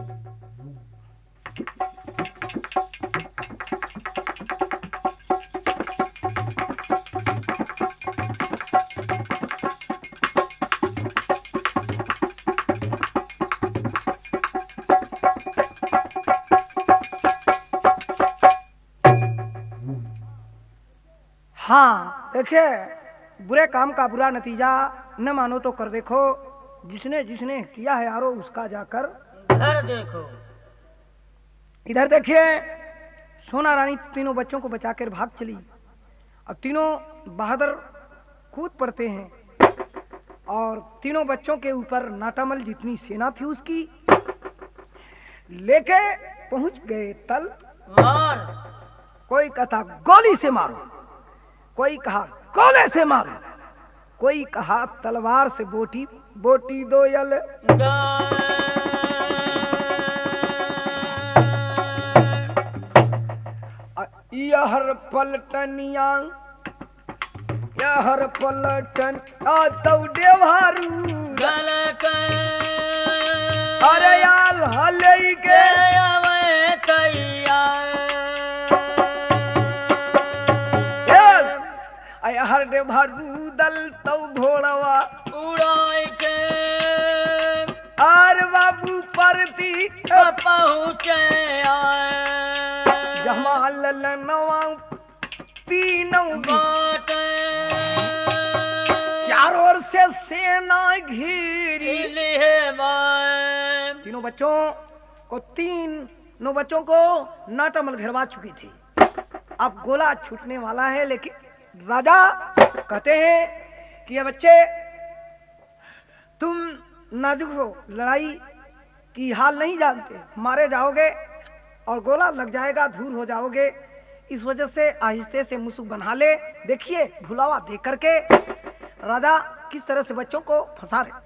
हाँ देखिए, बुरे काम का बुरा नतीजा न मानो तो कर देखो, जिसने जिसने किया है यारो उसका जाकर घर देखो। इधर देखिए, सोना रानी तीनों बच्चों को बचाकर भाग चली। अब तीनों बहादुर कूद पड़ते हैं और तीनों बच्चों के ऊपर नाटामल जितनी सेना थी उसकी लेके पहुंच गए तल। मार। कोई कहता गोली से मारो, कोई कहा गोले से मारो, कोई कहा तलवार से बोटी बोटी दो यल। यहर पलटनिया यहर पलटन दौड़े भारू अरे याल हले के हर डे भारू दल तो घोड़वा उड़ाई के आर बाबू परती पहुँचे जमाल नवा तीनों बाट चारों ओर से सेना घिरी। तीनों बच्चों को नाटामल घेरवा चुकी थी। अब गोला छूटने वाला है, लेकिन राजा कहते हैं कि ये बच्चे तुम नाजुक हो, लड़ाई की हाल नहीं जानते, मारे जाओगे और गोला लग जाएगा, धूल हो जाओगे। इस वजह से आहिस्ते से मुसुक बना ले। देखिए भुलावा दे करके राजा किस तरह से बच्चों को फंसा रहे।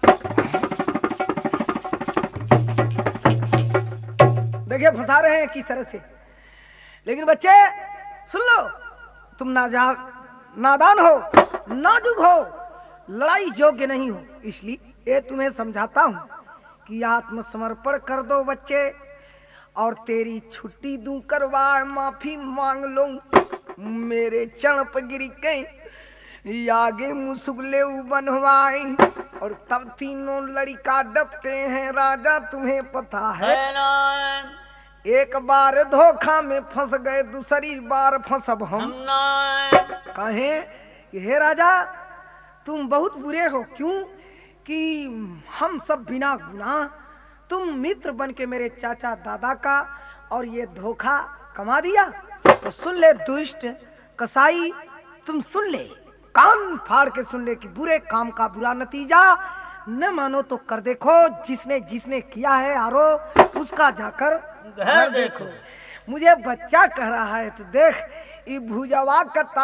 देखिए फंसा रहे हैं किस तरह से। लेकिन बच्चे सुन लो, तुम नादान हो, नाजुक हो, लड़ाई योग्य नहीं हो, इसलिए ये तुम्हें समझाता हूं कि आत्मसमर्पण कर दो बच्चे, और तेरी छुट्टी दूं करवाए, माफी मांग लो मेरे चरण पर गिरी के आगे मुसुगले बनवाए। और तब तीनों लड़का डपते हैं। राजा तुम्हें पता है एक बार धोखा में फंस गए, दूसरी बार फंसब हम। कहे हे राजा तुम बहुत बुरे हो, क्यों कि हम सब बिना गुनाह, तुम मित्र बन के मेरे चाचा दादा का और ये धोखा कमा दिया। तो सुन ले दुष्ट कसाई, तुम सुन ले, कान फाड़ के सुन ले कि बुरे काम का बुरा नतीजा न मानो तो कर देखो, जिसने जिसने किया है यारो उसका जाकर घर देखो। मुझे बच्चा कह रहा है तो देख, ये भुजवा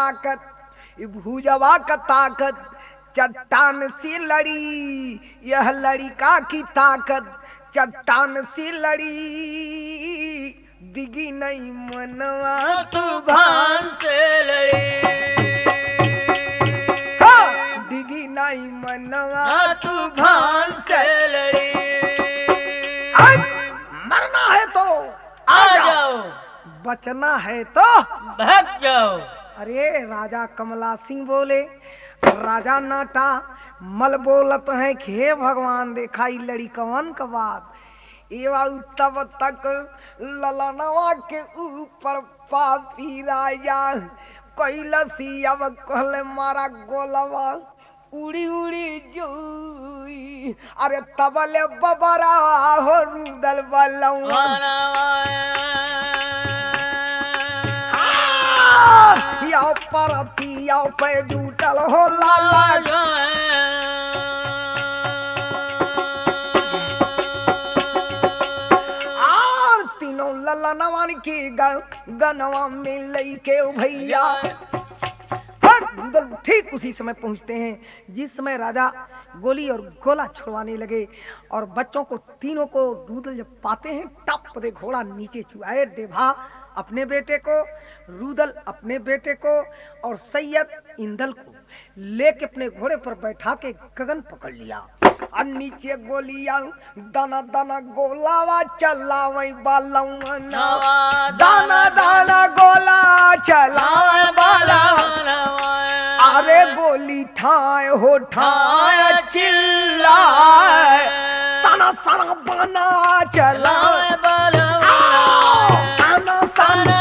का ताकत चट्टान सी लड़ी, यह लड़िका की ताकत चट्टान सी लड़ी, दिगी नहीं मनवा तूफान से लड़ी, दिगी नहीं मनवा तूफान से लड़ी। मरना है तो आ जाओ, बचना है तो भाग जाओ। अरे राजा कमला सिंह बोले, राजा नाटा मल बोलत है कि हे भगवान देखा लड़ी कवन का बात। तब तक ललनवा के ऊपर पापी राजा कैलसी, अब कहले मारा गोलवा उड़ी उड़ी जुई। अरे तबले बबरा हो रुदल बलवा, या परती या पे जूटल हो लाला। और तीनों ललनवन की गनवा में लईके भैया ठीक उसी समय पहुंचते हैं जिस समय राजा गोली और गोला छुड़वाने लगे। और बच्चों को तीनों को रूदल जब पाते हैं, टप दे घोड़ा नीचे चुआए, देभा अपने बेटे को, रूदल अपने बेटे को और सैयद इंदल को लेके अपने घोड़े पर बैठा के गगन पकड़ लिया। और नीचे गोलियां दाना दाना गोलावा चलावे बालवना दाना दाना गोला चलावे बालवना अरे गोली ठाए हो ठाए चिल्लाए सना सना बना चलावे बालवना सना सना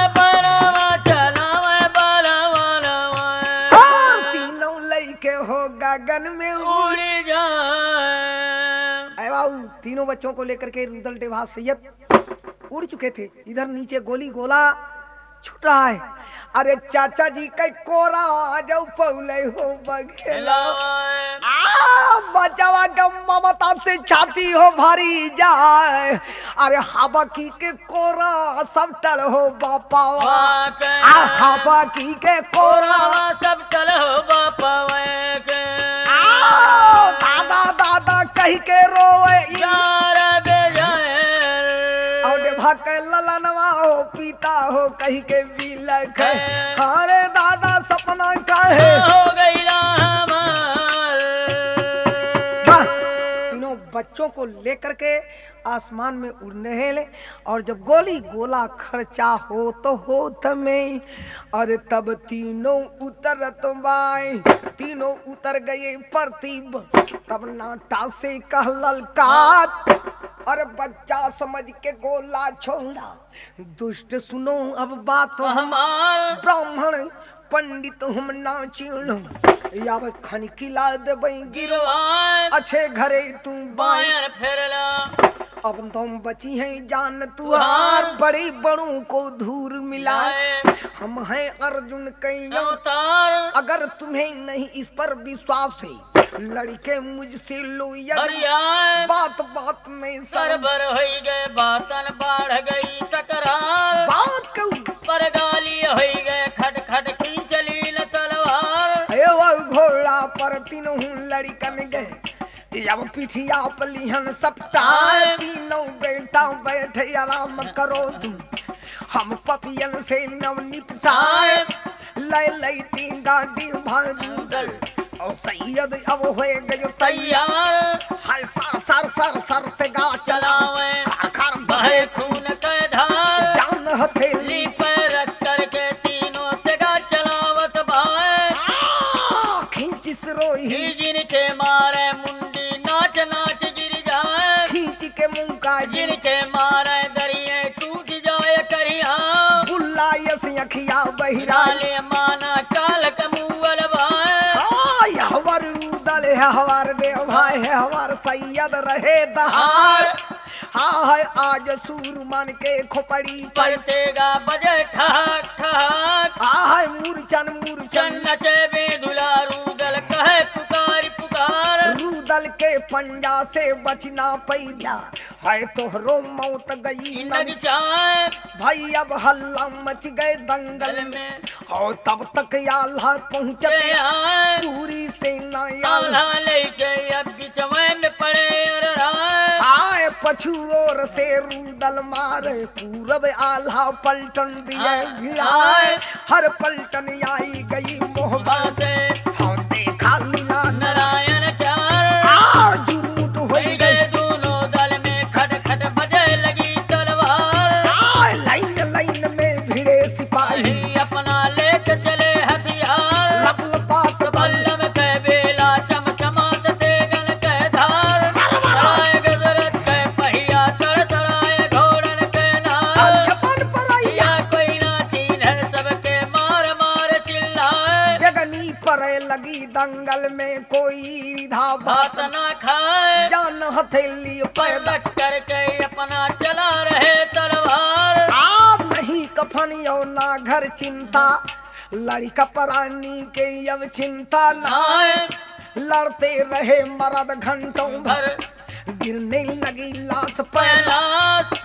गगन में उड़ जाए। तीनों बच्चों को लेकर के रुदल टेवा सैयद उड़ चुके थे। इधर नीचे गोली गोला छूट रहा है। अरे चाचा जी कई कोरा आ जाओ पौले हो बघेला बचावा गम ममता से छाती हो भारी जाए। अरे हवा की के कोरा सब टल हो बापा हवा की के कोरा सब टल हो बापा दादा दादा कही के रोए यार के ललनवा हो पीता हो कही के बिलख हरे दादा सपना कहे हो गई तीनों बच्चों को लेकर के आसमान में उड़ने ले और जब गोली गोला खर्चा हो तो होत में और तब तीनों उतरत बाई तीनों उतर गए परतीब तब नाटा से कह ललकार अरे बच्चा समझ के गोला छोड़ा दुष्ट सुनो अब बात हमार ब्राह्मण पंडित हम ना चिड़ो या खन किला देबै गिरो अच्छे घरे तू बायर फेरला अब तुम बची हैं जान तुहार बड़ी बड़ों को धूर मिलाए हम हैं अर्जुन कई अवतार अगर तुम्हें नहीं इस पर विश्वास है लड़के मुझसे लो बात बात में सरबर हो गए बातन बढ़ गई तकरार बात क्यों पर गाली हो गए खट खट की चली तलवार वो घोड़ा पर तीनों लड़कन गए अब पिठिया पलिहन सपटा तीनों बेटा बैठे आराम करो तुम हम पपियन से नव निपटाए लय लय तीन गाड़ी भागल और सैयद अब हो गए तैयार हर सर सर सर सर से गा चलावे खर बहे खून के धार जान हथेली पर रख करके तीनों से गा चलावत भाई खींच सिरोही जिनके मारे मुंडी नाच नाच गिर जाए खींच के मुंह का जिनके मारे दरिये टूट जाए करिया बुल्ला यस अखिया बहिरा ले माना काल कमुअल भाई हवर दल है हमार देव भाई है हमार सैयद रहे दहार हाँ है आज सूरमन के खोपड़ी पलटेगा बजे ठहक ठहक हाँ है मूर्छन मूर्छन नचे बेदुला रूदल कहे पुकार पुकार रूदल के पंजा से बचना पैदा है तोहरो मौत गई लग जाए भाई अब हल्ला मच गए दंगल में और तब तक आल्हा पहुँचे पूरी सेना आल्हा लेके अब बिचवे में पड़े आए पछुओर से रूदल मारे पूरब आल्हा पलटन दिए भिड़ाए हर पलटन आई गई मोहबा से हम देखा लीला नारायण चार जुरूट हो गए दोनों दल में खट खट बजे लगी तलवार लाइन लाइन में भिड़े सिपाही अपना लेके चले हथियार लपलपात बल्लम के बेला चमचमात तेगन के धार चढ़ाए गजरत के पहिया चढ़ चढ़ाए घोड़न के नार या कोई ना चीन्ह सबके मार मार चिल्लाए जगनी पर लगी दंगल में कोई धा भात ना खाए जान हथेली पलट करके अपना चला रहे तलवार आप नहीं कफनियो ना घर चिंता लड़का परानी के अब चिंता ना लड़ते रहे मर्द घंटों भर गिरने लगी लाश पैलास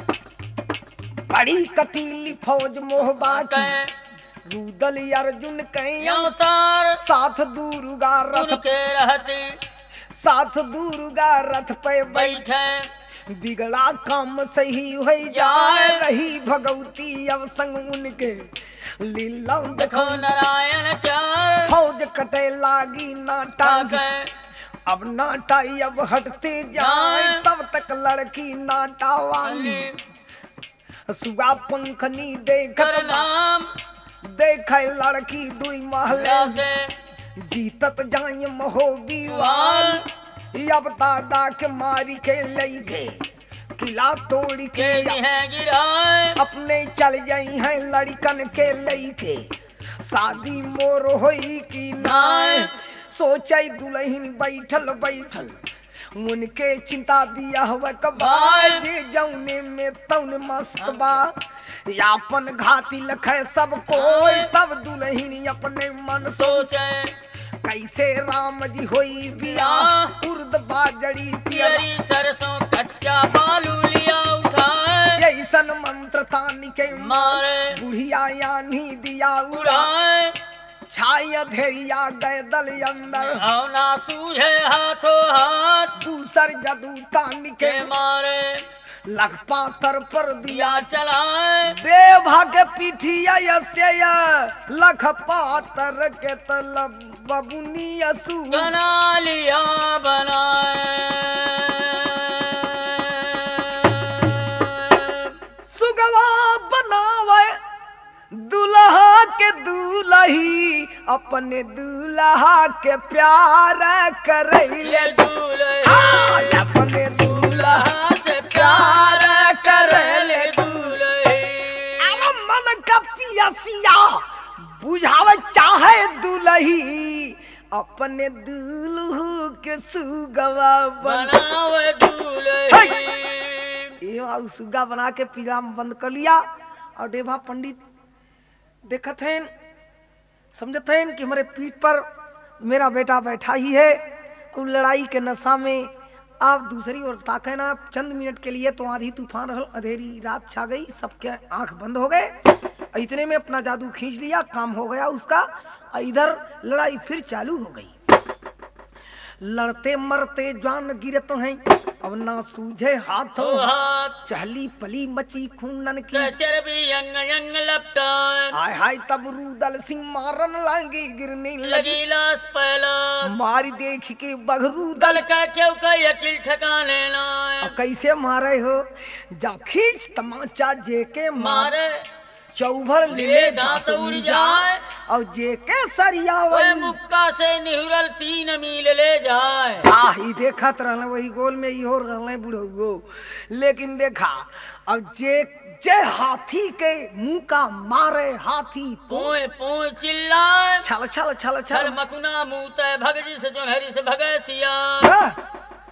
बड़ी कटीली फौज मोहबा की रूदल अर्जुन कहीं अवतार साथ दुर्गा रथ के रहते साथ दुर्गा रथ पे बैठे बिगड़ा काम सही हो जाए रही भगवती अब संग उनके लीला देखो नारायण चार फौज कटे लागी नाटा अब नाटाई अब हटते जाए तब तक लड़की नाटा वाली सुगा पंखनी देखत नाम देख लड़की दुई महले से जीतत जाय महोबी वाल अब दादा के मारी के लई गए किला तोड़ के गिराए अपने चल जाई हैं लड़कन के लई के शादी मोर होई की नाय सोचे दुल्हन बैठल बैठल उनके चिंता दिया हुआ कबाल जे जौने में तौन मस्तबा यापन घाती लखे सब कोई तब दुल्हन अपने मन सोचे कैसे राम जी होई बिया उर्द बाजड़ी पियरी सरसों कच्चा बालू लिया उठाए ऐसन मंत्र तानी के मारे बुढ़िया यानी दिया उड़ाए छाया धेरिया गए दल अंदर ना सूझे हाथों हाथ दूसर जदू तानी के मारे लखपातर पर दिया चलाए देवा के पीठिया लखपातर के तलब बबुनी असू बना लिया बनाए सुगवा बनावे दूल्हा के दूल्ही अपने दूल्हा के प्यार करैले अपने दूल्हा से प्यार करैले अब मन का पियसिया बुझावे चाहे दूल्ही अपने दूल्हू के सुगवा बनावे दूल्ही सुगा बना के पिंजरा में बंद कर लिया और देवा पंडित देखत हैं समझत हैं कि हमारे पीठ पर मेरा बेटा बैठा ही है और लड़ाई के नशा में आप दूसरी ओर ताके ना चंद मिनट के लिए तो आधी तूफान रहल अंधेरी रात छा गई सबके आंख बंद हो गए इतने में अपना जादू खींच लिया काम हो गया उसका इधर लड़ाई फिर चालू हो गई लड़ते मरते जान गिरत हैं अब ना सूझे हाथों हाथ चहली पली मची खूनन की चरबी अंग अंग लपटाए हाय हाय तब रूदल सिंह मारन लागी गिरने लगी लगी लाश पहला मारी देख के बघरू दल का क्यों का यकील ठिकाने लाए कैसे मारे हो जा खींच तमाचा जेके मारे चौभर ले दांत उड़ जाए और जेके सरिया वही मुक्का से निहुरल 3 मील ले जाए ही देखत रहले वही गोल में ही हो रहले बुढ़ो लेकिन देखा अब जे हाथी के मुंह का मारे हाथी पोए पोए चिल्लाए छल छल छल छल मकुना मुँह भगजी से जोनहरी से भगे सिया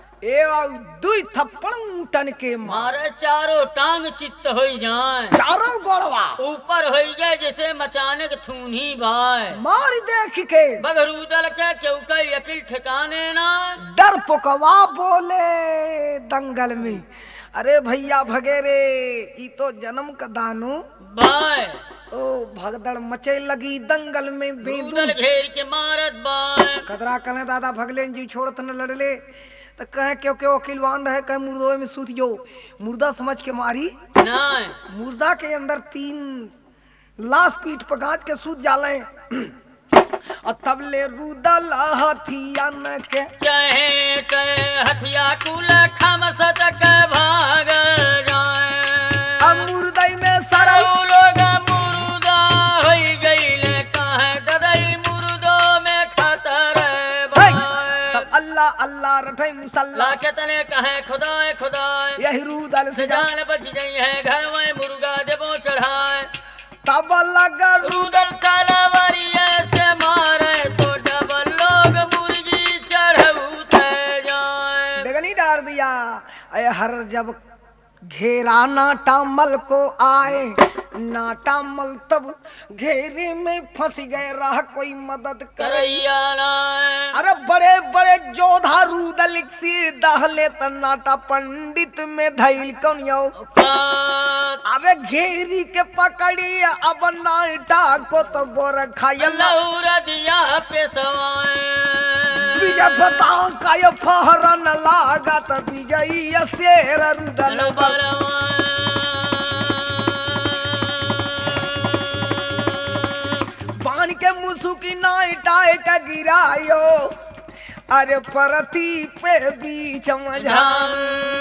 दुई थप्पड़ टन के मारे चारों टांग चित्त हो जाए चारों गोड़वा ऊपर हो जाए जैसे मचाने के थूनी भाई मार देख के बगरू दल के चौका यकील ठिकाने ना डर पुकवा बोले दंगल में अरे भैया भगे रे ई तो जन्म का दानू भाई ओ भगदड़ मचे लगी दंगल में बेदल घेर के मारत बाय कदरा कने दादा भगले जी छोड़त न लड़ले तो कहे क्यों क्यों अकिलवान रहे कहे मुर्दों में सूत जो मुर्दा समझ के मारी नहीं मुर्दा के अंदर 3 लाश पीठ पर गांच के सूत जाले और तब ले रूदल हथिया न के चाहे के हथिया कुल खम सतक भाग जाए मुर्दई में सारा लोग मुर्दा हो गईले कहे ददई मुर्दों में खतर तब अल्लाह अल्लाह रटे मुसल्ला कितने कहे खुदाए खुदाए यही रूदल से जान बच गई है घर में मुर्गा देवो चढ़ाए तब लगा रूदल तलवारिया से मारे तो डबल लोग मुर्गी चढ़ते जाए बेगनी डाल दिया हर जब घेरा नाटामल को आए नाटामल तब घेरे में फंस गए रहा कोई मदद करैया अरे बड़े बड़े जोधा रूदल से दहले त नाटा पंडित में धैल कौन यो अरे घेरी के पकड़ी अब नाटा को तो गोर खाया दिया पे विजय बता का ये फहरन लागत विजयी शेर रुदल बान के मुसु की नाइटाए का गिरायो अरे परती पे बीच मझाम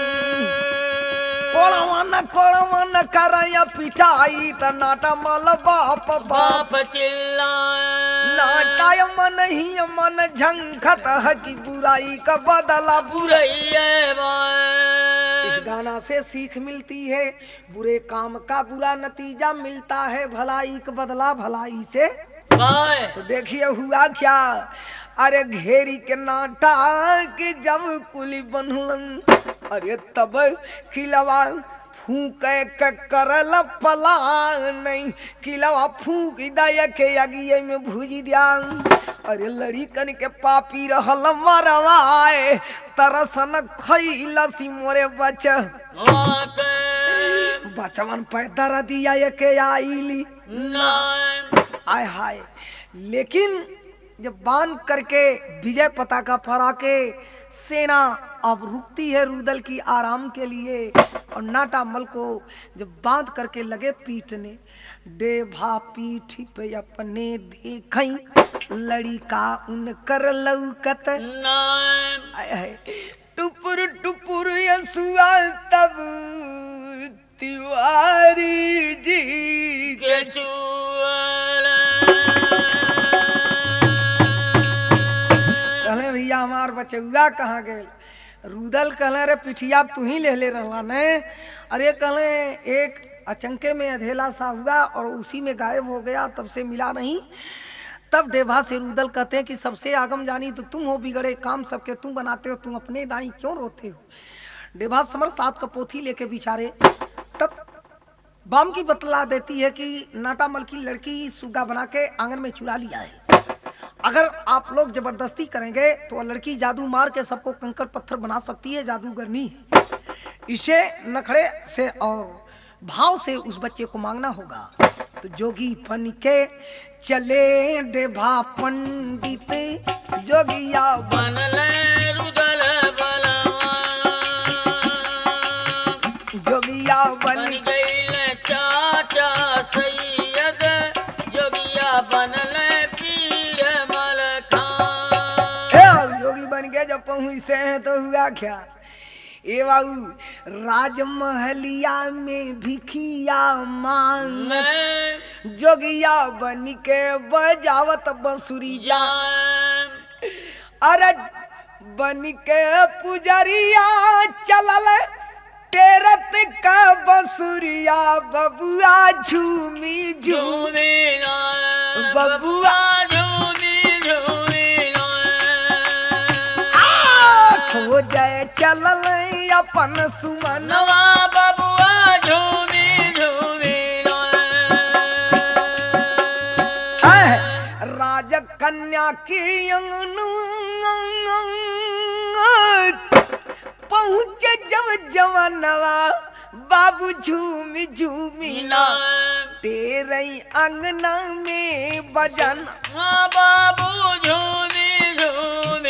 कोड़वन करया पिटाई त नाटा मल बाप बाप चिल्लाए नाटाय मन ही मन झंखत है की बुराई का बदला बुरैया इस गाना से सीख मिलती है, बुरे काम का बुरा नतीजा मिलता है, भलाई का बदला भलाई से। तो देखिए हुआ क्या, अरे घेरी के नाटा के जब कुली बनलन, अरे तब खिलवा फूक करल पला नहीं, खिलवा फूक दया के अगिए में भूजी दिया। अरे लड़ी कन के पापी रहल मरवाए, तरसन खैलसी मोरे बचवन पैदा दिया के आईली आय हाय। लेकिन जब बांध करके विजय पताका फहरा के सेना अब रुकती है रुदल की आराम के लिए, और नाटा मल को जब बांध करके लगे पीटने, डेभा पीठ पे अपने देखई लड़ी का उनकर लौकत टुपुर टुपुर यसुआ तब तिवारी जी के कहले भैया हमार बचुआ कहाँ गए। रुदल कहले रे पिठिया तू ही ले रहा ने। अरे कहले एक अचंके में अधेला सा हुआ और उसी में गायब हो गया, तब से मिला नहीं। तब डेभा से रुदल कहते हैं कि सबसे आगम जानी तो तुम हो, बिगड़े काम सबके तुम बनाते हो, तुम अपने दाई क्यों रोते हो। डेभा समर सात का पोथी लेके बिचारे तब बाम की बतला देती है कि नाटामल की लड़की सुगा बना के आंगन में चुरा लिया है, अगर आप लोग जबरदस्ती करेंगे तो लड़की जादू मार के सबको कंकड़ पत्थर बना सकती है, जादूगरनी है। इसे नखड़े से और भाव से उस बच्चे को मांगना होगा। तो जोगी बन के चले डेभा पंडित, जोगिया बनले रुदल बलवा, जोगिया बन गई चाचा सैयद, जोगिया बनले पीर मलखान। जोगी बन के जब पहुंचते हैं तो हुआ क्या, ए बाबू राजमहलिया में भिखिया मांग, जोगिया बन के बजावत बंसुरिया, अरे बन के पुजरिया चलल टेरत का बंसुरिया, बबुआ झूमी झूमी बबुआ हो जाए चलल अपन सुमनवा, बबुआ झूमी झूमी राज कन्या की पहुँचे जब जवानवा, बाबू झूमी झूमी तेरे अंगना में बजन, बाबू झूमी झूमी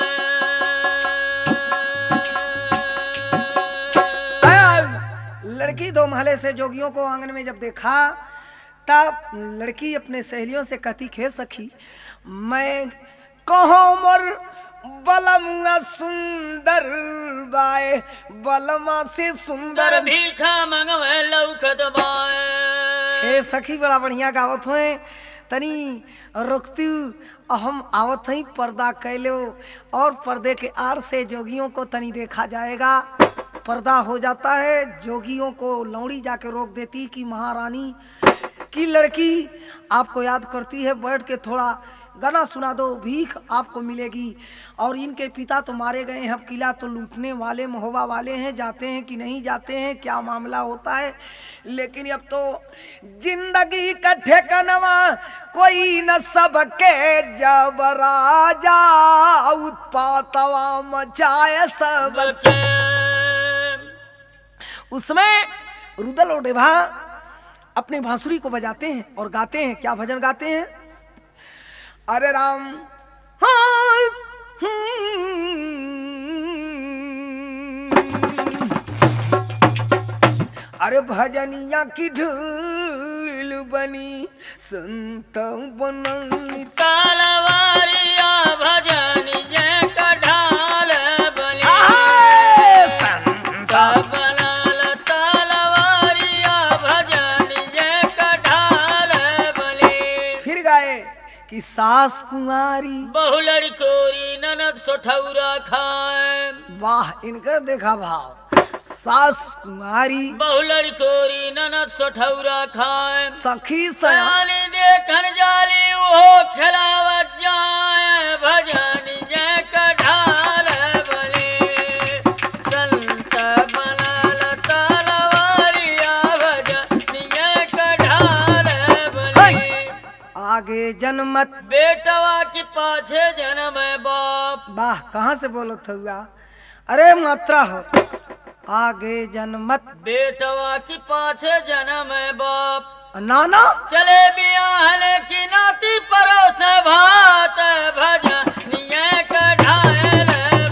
लड़की दो महले से जोगियों को आंगन में जब देखा तब लड़की अपने सहेलियों से कहती, खे सखी मैं कहो मोर बलमा सुंदर बाए, बलमा से सुंदर भीखा मंगवे लौकत बाए। हे सखी बड़ा बढ़िया गावत हुए, तनी रुकती हम आवत ही पर्दा कैलो, और पर्दे के आड़ से जोगियों को तनी देखा जाएगा। पर्दा हो जाता है, जोगियों को लौड़ी जाके रोक देती कि महारानी की लड़की आपको याद करती है, बैठ के थोड़ा गाना सुना दो, भीख आपको मिलेगी। और इनके पिता तो मारे गए हैं, अब किला तो लूटने वाले महोबा वाले हैं, जाते हैं कि नहीं जाते हैं, क्या मामला होता है। लेकिन अब तो जिंदगी का ठिकाना कोई न, सबके जब राजा उत्पातवा मचाए सब। उसमें रुदल और डेभा अपने बांसुरी को बजाते हैं और गाते हैं। क्या भजन गाते हैं, अरे राम अरे भजनिया की ढूल बनी संत बनल तलवारिया भजनिया का कि सास कुंवारी बहु लड़कोरी ननद सोठौरा खाए। वाह, इनका देखा भाव। सास कुंवारी बहु लड़कोरी ननद सोठौरा खाए। सखी सयाली देखन जाली वो खिलावत जाए। भजन जय कढ़ाल बले संत बनल तलवारिया। भजन जय कढ़ाल बले आगे जनमत बेटवा की पाछे जन्म बाप। वाह, कहाँ से बोलत हुआ? अरे मात्रा हो। आगे जनमत बेटवा की पाछे जन्म बाप। नाना चले बियाहल की नाती परोस भात। भजन ये कढ़ायल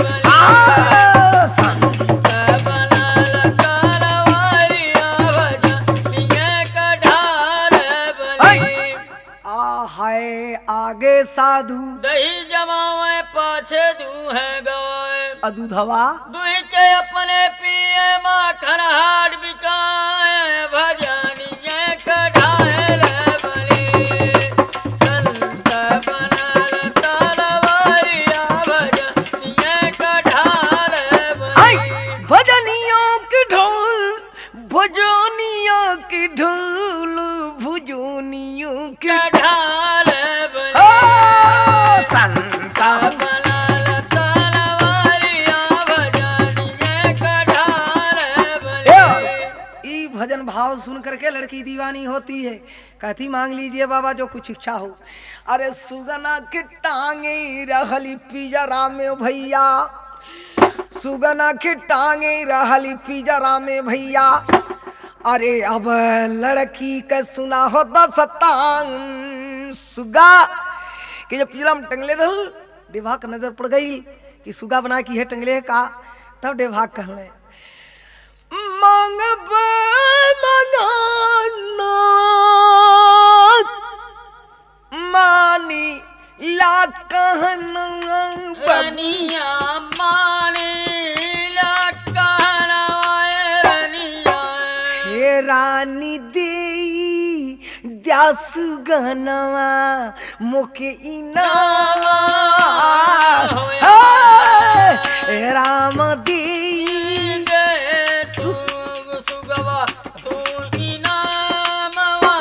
संत बनल तलवारिया। भजन ये कढ़ाल बले हाय आगे साधु दही जमावे पाछे दूहे गाय। अदूधवा दुही के अपने पिए माखन हाट बिकाए। भजन ये कढ़ायल बले संत बनल तलवारिया। भजन ये कढ़ाल बले भजनियों की ढोल भजनियों की ढोल भुजोनियों की कढ़ाल बले संत बनल तलवारिया। भजन ये कढ़ाल बले ई भजन भाव सुन करके लड़की दीवानी होती है। कहती मांग लीजिए बाबा जो कुछ इच्छा हो। अरे सुगना की टांगे रहली पिजरा में भैया। सुगना की टांगे रहली पिजरा में भैया। अरे अब लड़की के सुना हो दस्तान। सुगा कि जब पिजरा में टंगले रहल, देवा का नजर पड़ गई कि सुगा बना की है टंगले का। तब देवा कहले मांग मानी ला कहना रनिया माने ला कहना रनिया। हे रानी दे द्यासु गनवा मुके इनाम। हे राम दे सुगवा तू इनामवा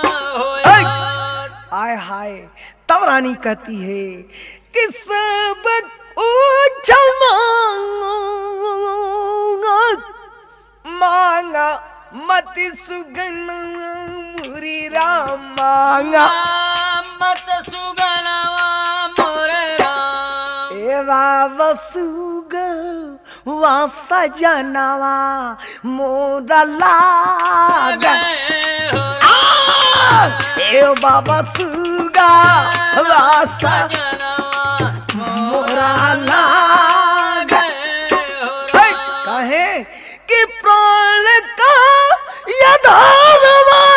आय हाय। तब रानी कहती है कि सब ऊंचा मांगा मत सुगन मुरी राम मांगा मत सुगनवा मोरे राम। ए बाबा सुग वा सजनवा मोरा लाग। ए बाबा सुगा वा सजनवा मोरा लाग। कहे कि प्राण का यदावा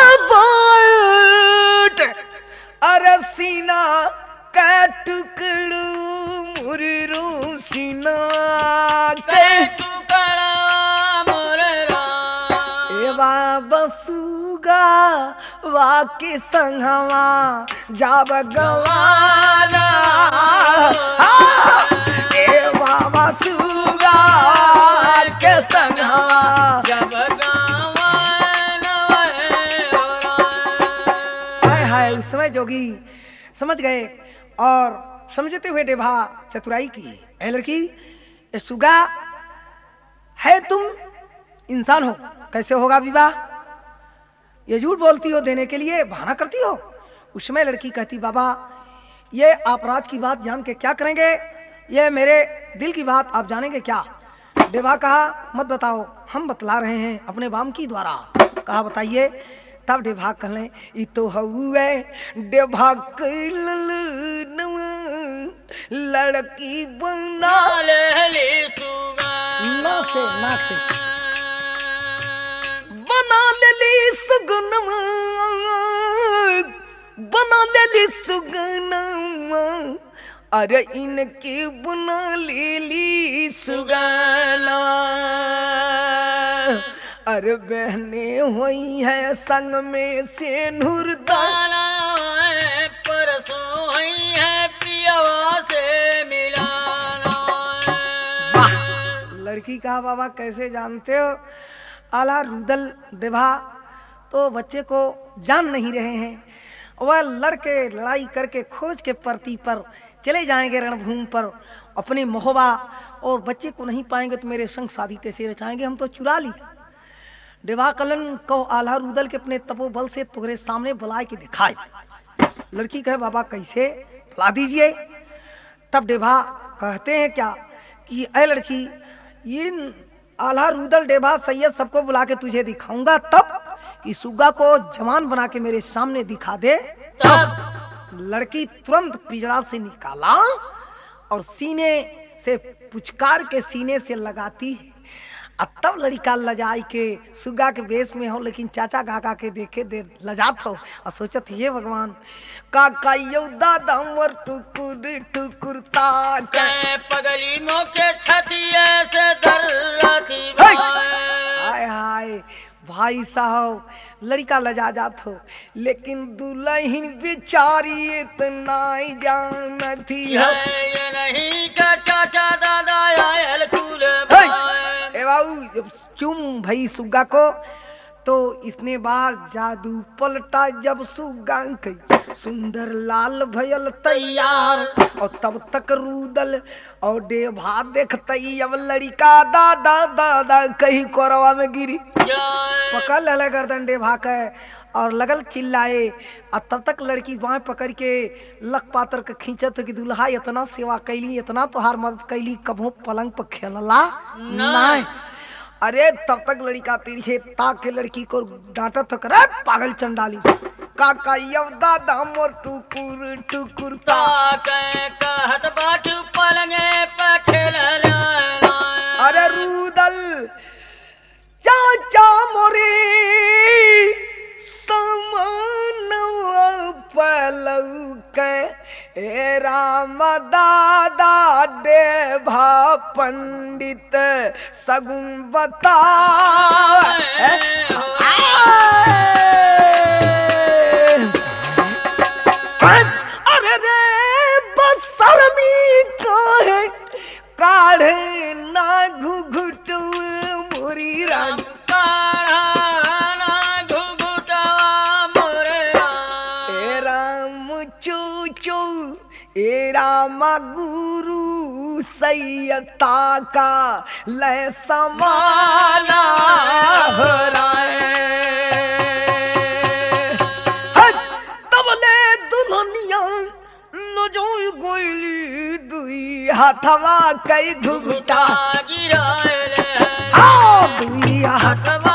बाट। अरे सीना का टुकड़ू मुररू सीना के टुकड़ा मोरे राम। ए बाबा सुगा वाके संगवा जाब गवाना। ए बाबा सुगा के संगवा जब गावाना हाय हाय। उस समय जोगी समझ गए और समझते हुए देवा चतुराई की। ए लड़की, ये सुगा है, तुम इंसान हो, कैसे होगा विवाह? ये झूठ बोलती हो देने के लिए, बहाना करती हो। उस समय लड़की कहती बाबा ये अपराध की बात जान के क्या करेंगे? ये मेरे दिल की बात आप जानेंगे क्या? देवा कहा मत बताओ, हम बतला रहे हैं अपने बाम की द्वारा। कहा बताइए। तब देवा कहले ई तो हुए देवा लड़की बना नाक से बना लेली सुगनमा बना लेली सुगनमा। अरे इनकी बना लेली सुगना। अरे बहने हुई है संग में से नूरदाना परसों लड़की कहा बाबा कैसे जानते हो? आला रुदल देभा तो बच्चे को जान नहीं रहे हैं, वह लड़के लड़ाई करके खोज के परती पर चले जाएंगे रणभूमि पर अपने महोबा, और बच्चे को नहीं पाएंगे तो मेरे संग शादी कैसे रचाएंगे, हम तो चुरा ली। देवा कलन को आल्हा रुदल के अपने तपोबल से तुम्हारे सामने बुलाए के दिखाए। लड़की कहे बाबा कैसे, बुला दीजिए। तब देवा कहते हैं क्या कि ऐ लड़की, ये आल्हा रुदल देवा सैयद सबको बुला के तुझे दिखाऊंगा, तब कि सुग्गा को जवान बना के मेरे सामने दिखा दे। तब लड़की तुरंत पिंजरा से निकाला और सीने से पुचकार के सीने से लगाती। अब तब लड़का लजाई के सुग्गा के बेस में हो, लेकिन चाचा काका के देखे दे लजात हो और सोचत ये भगवान काका यो दादा मर टुकुर टुकुर ताके पगली मोके छतिए से दर्राती हाय हाय भाई साहब, लड़का लजा जात हो, लेकिन दुल्हन बेचारी इतना ही जानती है। ये नहीं का चाचा दादा आयल कुल ए बाबू, जब चुम भई सुग्गा को तो इतने बार जादू पलटा, जब सुग्गा कई सुंदर लाल भयल तैयार, और तब तक रुदल और देभा देखते अब लड़का दादा दादा कहीं कोरवा में गिरी, पकड़ ले गर्दन देभा के और लगल चिल्लाए। और तब तक लड़की बाएं पकड़ के लक पातर के खींचत कि दुल्हा इतना सेवा कैली, इतना तोहार मदद कैली, कभो पलंग पर खेलला नहीं। अरे तब तक लड़का तिरछे ताक के लड़की को डांटत करे पागल चंडाली, काका यव दादा मोर टुकुर टुकुर ताके कहत बाटू पलंगे पे खेलला। अरे रुदल चाचा मोरे समानवा पलऊ के ए राम दादा देभा पंडित सगुन बता। अरे रे बसरमी काहे काढ़े ना घुघुट मोरी रानी, ए रामा गुरु सैयता का ले समाना तब ले दुल्हनिया न जो गोली दुई हाथवा कई घुघुटा गिराए, दुई हाथवा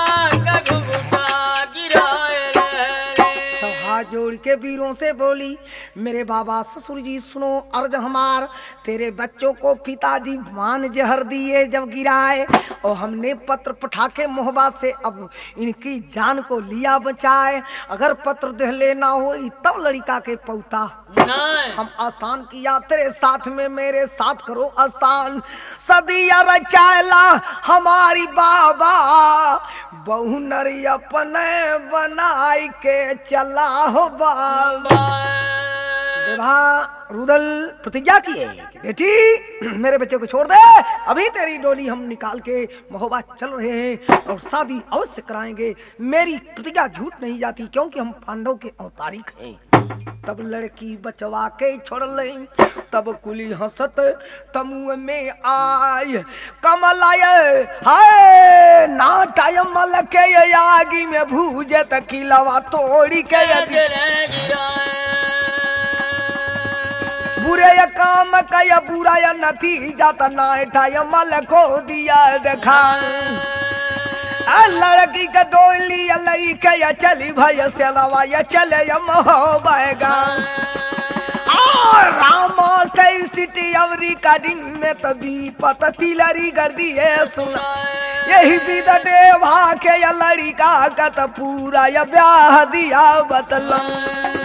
जोड़ के वीरों से बोली, मेरे बाबा ससुर जी सुनो अर्ज हमार, तेरे बच्चों को पिताजी मान जहर दिए जब गिराए, और हमने पत्र पठा के मोहबा से अब इनकी जान को लिया बचाए। अगर पत्र दे लेना हो तब लड़का के पौता हम आसान किया, तेरे साथ में मेरे साथ करो आसान। सदिया रचाला हमारी बाबा, बहु नर अपने बनाई के चला हो बाबा। देभा रुदल प्रतिज्ञा किए कि बेटी मेरे बच्चे को छोड़ दे, अभी तेरी डोली हम निकाल के महोबा चल रहे हैं और शादी अवश्य कराएंगे। मेरी प्रतिज्ञा झूठ नहीं जाती, क्योंकि हम पांडव के अवतारिक हैं। तब लड़की बचवा के छोड़ ले, तब कुली हंसत तमुह में आय, कमल आये हाय ना टाइम के आगी में भूजे तकिलवा तोड़ी के बुरे या काम का या बुरा या नतीजा तना टाइम को दिया देखा। लड़की का डोली लई के या चली भैया से लवा या चले या महोबा। रामा कई सिटी अवरी का दिन में तभी पता तिलरी कर दिए सुना, यही विद देभा के या लड़का का तो पूरा या ब्याह दिया बतला।